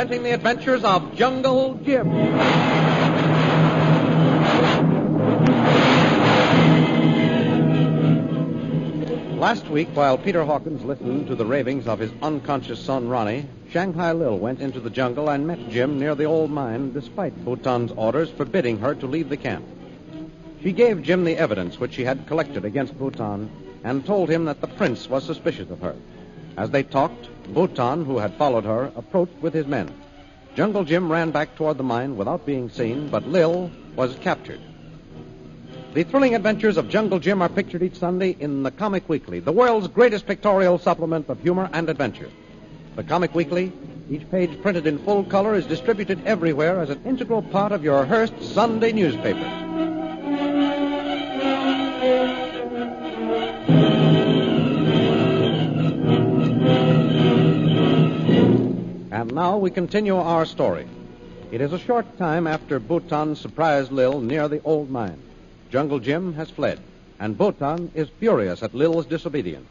presenting the adventures of Jungle Jim. Last week, while Peter Hawkins listened to the ravings of his unconscious son, Ronnie, Shanghai Lil went into the jungle and met Jim near the old mine, despite Bhutan's orders forbidding her to leave the camp. She gave Jim the evidence which she had collected against Bhutan and told him that the prince was suspicious of her. As they talked, Bhutan, who had followed her, approached with his men. Jungle Jim ran back toward the mine without being seen, but Lil was captured. The thrilling adventures of Jungle Jim are pictured each Sunday in the Comic Weekly, the world's greatest pictorial supplement of humor and adventure. The Comic Weekly, each page printed in full color, is distributed everywhere as an integral part of your Hearst Sunday newspaper. And now we continue our story. It is a short time after Bhutan surprised Lil near the old mine. Jungle Jim has fled, and Bhutan is furious at Lil's disobedience.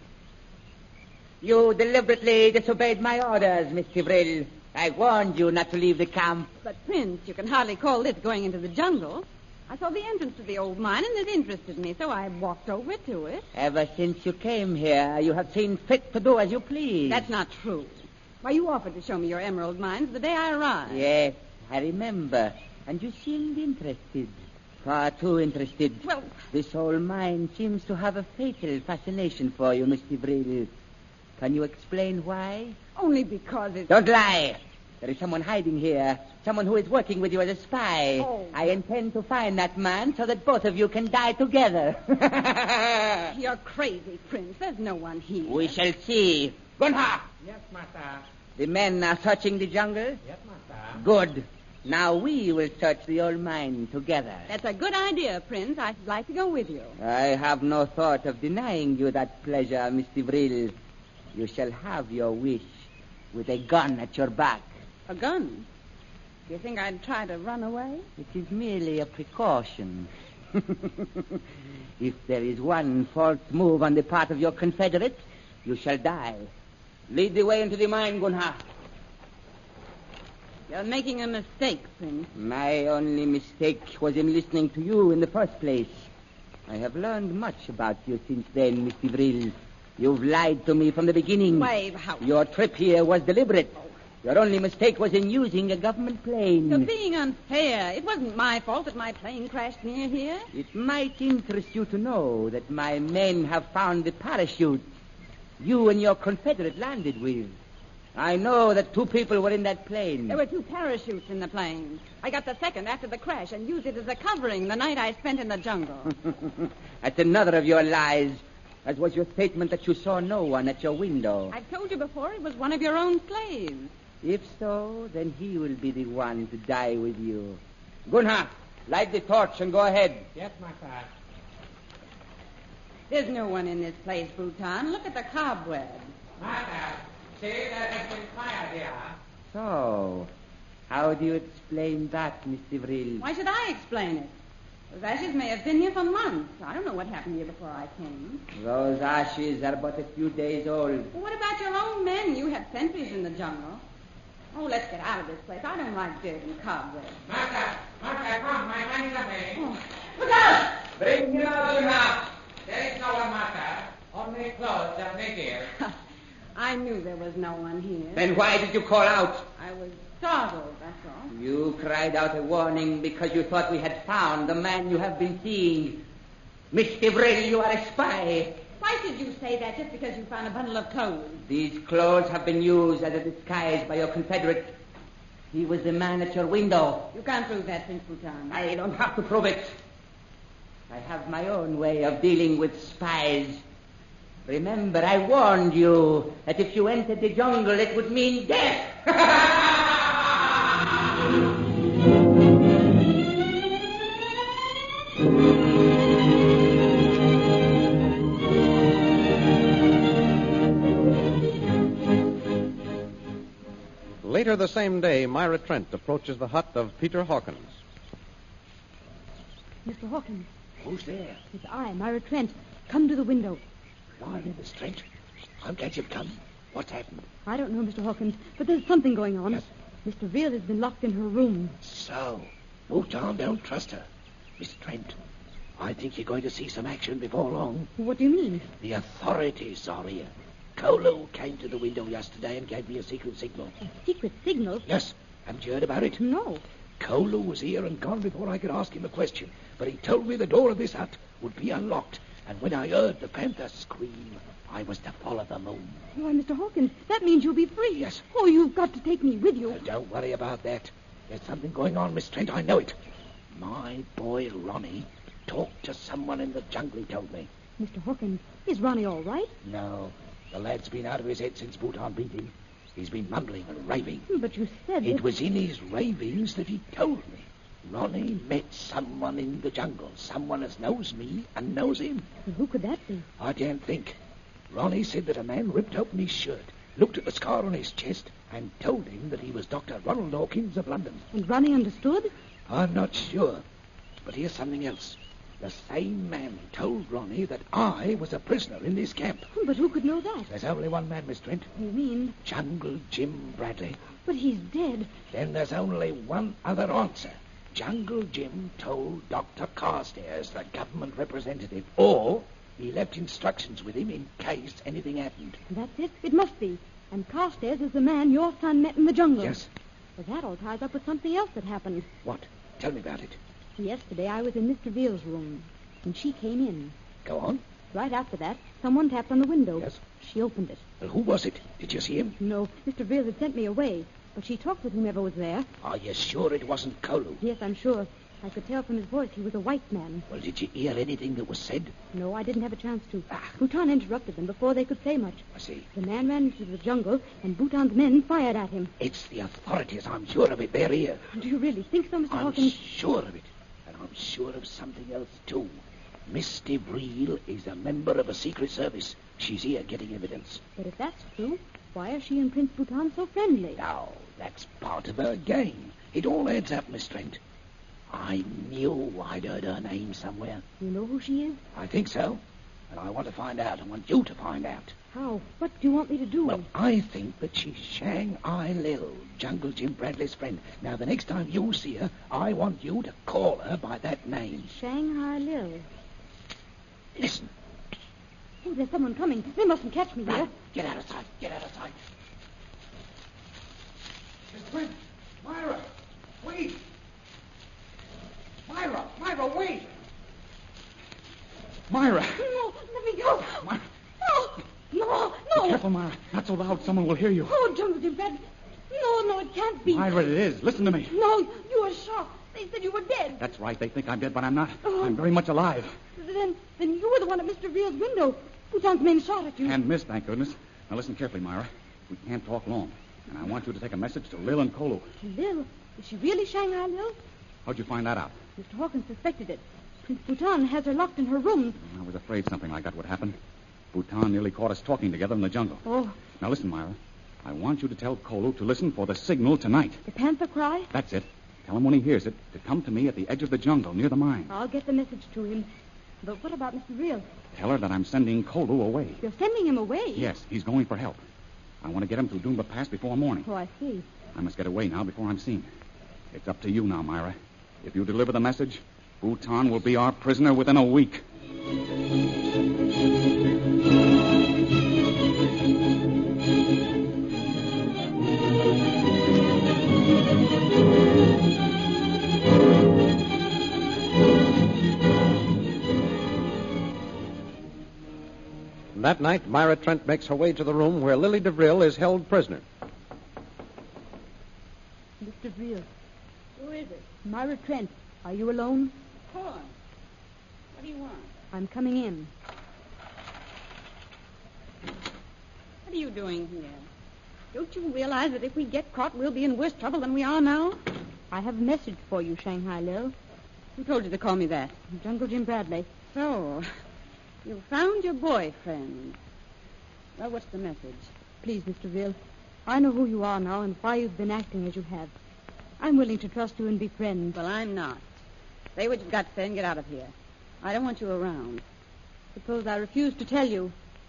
You deliberately disobeyed my orders, Miss Kivril. I warned you not to leave the camp. But, Prince, you can hardly call this going into the jungle. I saw the entrance to the old mine, and it interested me, so I walked over to it. Ever since you came here, you have seen fit to do as you please. That's not true. Why, you offered to show me your emerald mines the day I arrived. Yes, I remember. And you seemed interested. Far too interested. Well, this old mine seems to have a fatal fascination for you, Miss Kivril. Can you explain why? only because it's... Don't lie. There is someone hiding here. Someone who is working with you as a spy. Oh. I intend to find that man so that both of you can die together. You're crazy, Prince. There's no one here. We shall see. Gunha! Yes, Master. The men are searching the jungle? Yes, Master. Good. Now we will search the old mine together. That's a good idea, Prince. I'd like to go with you. I have no thought of denying you that pleasure, Mr. Vril. You shall have your wish with a gun at your back. A gun? Do you think I'd try to run away? It is merely a precaution. If there is one false move on the part of your confederate, you shall die. Lead the way into the mine, Gunha. You're making a mistake, Prince. My only mistake was in listening to you in the first place. I have learned much about you since then, Mr. Vril. You've lied to me from the beginning. Wave House. Your trip here was deliberate. Your only mistake was in using a government plane. You're being unfair. It wasn't my fault that my plane crashed near here. It might interest you to know that my men have found the parachute you and your confederate landed with. I know that 2 people were in that plane. There were 2 parachutes in the plane. I got the second after the crash and used it as a covering the night I spent in the jungle. That's another of your lies, as was your statement that you saw no one at your window. I've told you before it was one of your own slaves. If so, then he will be the one to die with you. Gunha, light the torch and go ahead. Yes, Master. There's no one in this place, Bhutan. Look at the cobwebs. Master, say there has been fire here. So, how do you explain that, Mr. Vril? Why should I explain it? Those ashes may have been here for months. I don't know what happened here before I came. Those ashes are but a few days old. Well, what about your own men? You have sentries in the jungle. Oh, let's get out of this place. I don't like dirt and cobwebs. Master, come. My man is away. Oh. Look out! Bring him out of the house. There is no one, Master. Only clothes and naked. I knew there was no one here. Then why did you call out? I was startled, that's all. You cried out a warning because you thought we had found the man you have been seeing. Mr. Vril, you are a spy. Why should you say that just because you found a bundle of clothes? These clothes have been used as a disguise by your confederate. He was the man at your window. You can't prove that, Prince Bhutan. I don't have to prove it. I have my own way of dealing with spies. Remember, I warned you that if you entered the jungle, it would mean death. Later the same day, Myra Trent approaches the hut of Peter Hawkins. Mr. Hawkins, Who's there? it's I, Myra Trent. Come to the window. Blimey, Miss Trent. I'm glad you've come. What's happened? I don't know, Mr. Hawkins, but there's something going on. Yes. Mr. Veal has been locked in her room. So, Bhutan don't trust her. Miss Trent, I think you're going to see some action before long. What do you mean? The authorities are here. Kolu came to the window yesterday and gave me a secret signal. A secret signal? Yes. Haven't you heard about it? No. Kolu was here and gone before I could ask him a question. But he told me the door of this hut would be unlocked. And when I heard the panther scream, I was to follow the moon. Why, Mr. Hawkins, that means you'll be free. Yes. Oh, you've got to take me with you. Don't worry about that. There's something going on, Miss Trent. I know it. My boy Ronnie talked to someone in the jungle, he told me. Mr. Hawkins, is Ronnie all right? No. The lad's been out of his head since Bhutan beat him. He's been mumbling and raving. But you said It was in his ravings that he told me. Ronnie met someone in the jungle. Someone as knows me and knows him. Who could that be? I can't think. Ronnie said that a man ripped open his shirt, looked at the scar on his chest, and told him that he was Dr. Ronald Hawkins of London. And Ronnie understood? I'm not sure. But here's something else. The same man told Ronnie that I was a prisoner in this camp. But who could know that? There's only one man, Miss Trent. You mean? Jungle Jim Bradley. But he's dead. Then there's only one other answer. Jungle Jim told Dr. Carstairs, the government representative, or he left instructions with him in case anything happened. That's it. It must be. And Carstairs is the man your son met in the jungle. Yes. But that all ties up with something else that happened. What? Tell me about it. Yesterday I was in Mr. Veal's room, and she came in. Go on. Right after that, someone tapped on the window. Yes. She opened it. Well, who was it? Did you see him? No, Mr. Veal had sent me away, but she talked with whomever was there. Are you sure it wasn't Kolu? Yes, I'm sure. I could tell from his voice he was a white man. Well, did you hear anything that was said? No, I didn't have a chance to. Ah. Bhutan interrupted them before they could say much. I see. The man ran into the jungle, and Bhutan's men fired at him. It's the authorities. I'm sure of it. They're here. Do you really think so, Mr. I'm Hawkins? sure of it. And I'm sure of something else, too. Miss DeVril is a member of a secret service. She's here getting evidence. But if that's true, why are she and Prince Bhutan so friendly? Now, that's part of her game. It all adds up, Miss Trent. I knew I'd heard her name somewhere. You know who she is? I think so. And I want to find out. I want you to find out. How? What do you want me to do? Well, I think that she's Shanghai Lil, Jungle Jim Bradley's friend. Now, the next time you see her, I want you to call her by that name. Shanghai Lil. Listen. Oh, there's someone coming. They mustn't catch me here. Right. Get out of sight. Get out of sight. Miss Trent! Myra! Wait! Myra, wait! Myra! No, let me go. Myra! No. Be careful, Myra. Not so loud. Someone will hear you. Oh, Jungle Jim Bradley. No, it can't be. Myra, it is. Listen to me. No, you were shot. They said you were dead. That's right. They think I'm dead, but I'm not. Oh. I'm very much alive. Then you were the one at Mr. Veal's window. Bhutan's men shot at you. And missed, thank goodness. Now listen carefully, Myra. We can't talk long. And I want you to take a message to Lil and Kolu. Lil? Is she really Shanghai Lil? How'd you find that out? Mr. Hawkins suspected it. Prince Bhutan has her locked in her room. I was afraid something like that would happen. Bhutan nearly caught us talking together in the jungle. Oh. Now listen, Myra. I want you to tell Kolu to listen for the signal tonight. The panther cry? That's it. Tell him when he hears it to come to me at the edge of the jungle near the mine. I'll get the message to him. But what about Mr. Veal? Tell her that I'm sending Kolu away. You're sending him away? Yes, he's going for help. I want to get him through Doomba Pass before morning. Oh, I see. I must get away now before I'm seen. It's up to you now, Myra. If you deliver the message, Bhutan will be our prisoner within a week. That night, Myra Trent makes her way to the room where Lily DeVril is held prisoner. Mr. Veal. Who is it? Myra Trent. Are you alone? Go on. What do you want? I'm coming in. What are you doing here? Don't you realize that if we get caught, we'll be in worse trouble than we are now? I have a message for you, Shanghai Lil. Who told you to call me that? Jungle Jim Bradley. So, you found your boyfriend. Well, what's the message? Please, Mr. Veal, I know who you are now and why you've been acting as you have. I'm willing to trust you and be friends. Well, I'm not. Say what you've got to say and get out of here. I don't want you around. Suppose I refuse to tell you.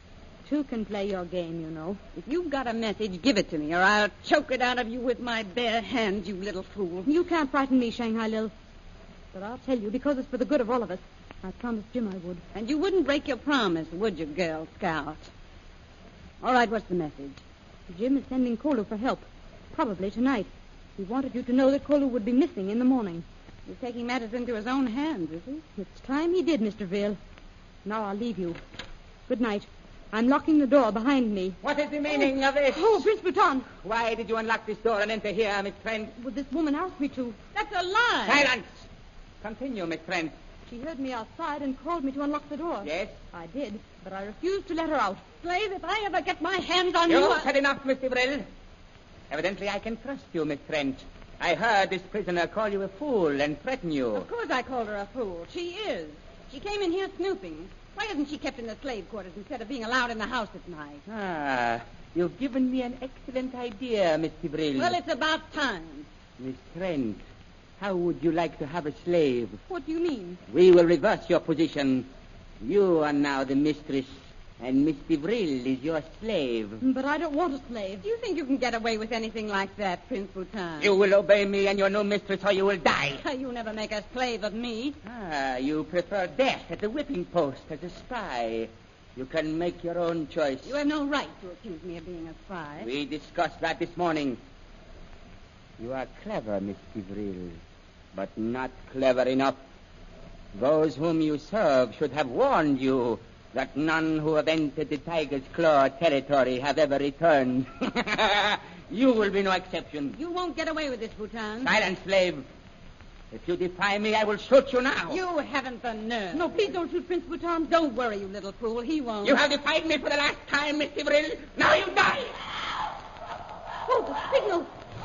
too, can play your game, you know. If you've got a message, give it to me, or I'll choke it out of you with my bare hands, you little fool. You can't frighten me, Shanghai Lil. But I'll tell you, because it's for the good of all of us, I promised Jim I would. And you wouldn't break your promise, would you, Girl Scout? All right, what's the message? Jim is sending Kolu for help. Probably tonight. He wanted you to know that Kolu would be missing in the morning. He's taking matters into his own hands, is he? It's time he did, Mr. Veal. Now I'll leave you. Good night. I'm locking the door behind me. What is the meaning of this? Oh, Prince Bhutan. Why did you unlock this door and enter here, Miss Trent? Well, this woman asked me to. That's a lie. Silence! Continue, Miss Trent. She heard me outside and called me to unlock the door. Yes? I did, but I refused to let her out. Slave, if I ever get my hands on you... You've said enough, Mr. Brill. Evidently, I can trust you, Miss Trent. I heard this prisoner call you a fool and threaten you. Of course I called her a fool. She is. She came in here snooping. Why isn't she kept in the slave quarters instead of being allowed in the house at night? Ah, you've given me an excellent idea, Mr. Brill. Well, it's about time. Miss Trent, how would you like to have a slave? What do you mean? We will reverse your position. You are now the mistress, and Mr. Brill is your slave. But I don't want a slave. Do you think you can get away with anything like that, Prince Bhutan? You will obey me and your new mistress, or you will die. You never make a slave of me. Ah, you prefer death at the whipping post as a spy. You can make your own choice. You have no right to accuse me of being a spy. We discussed that this morning. You are clever, Mr. Brill, but not clever enough. Those whom you serve should have warned you that none who have entered the Tiger's Claw territory have ever returned. You will be no exception. You won't get away with this, Bhutan. Silence, slave. If you defy me, I will shoot you now. You haven't the nerve. No, please don't shoot Prince Bhutan. Don't worry, you little fool. He won't. You have defied me for the last time, Mr. Brill. Now you die. Oh, the signal.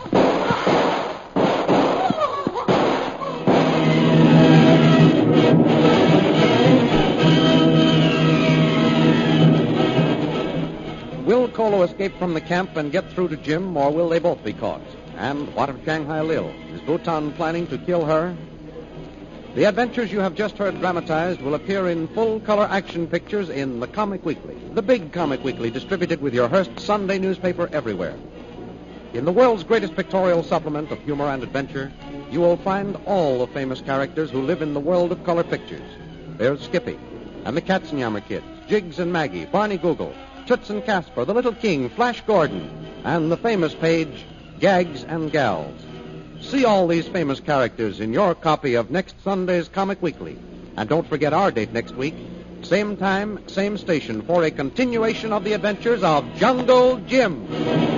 Will Kolu escape from the camp and get through to Jim, or will they both be caught? And what of Shanghai Lil? Is Bhutan planning to kill her? The adventures you have just heard dramatized will appear in full-color action pictures in the Comic Weekly, the big Comic Weekly distributed with your Hearst Sunday newspaper everywhere. In the world's greatest pictorial supplement of humor and adventure, you will find all the famous characters who live in the world of color pictures. There's Skippy, and the Katzenjammer Kids, Jiggs and Maggie, Barney Google, Toots and Casper, the Little King, Flash Gordon, and the famous page, Gags and Gals. See all these famous characters in your copy of next Sunday's Comic Weekly. And don't forget our date next week, same time, same station, for a continuation of the adventures of Jungle Jim.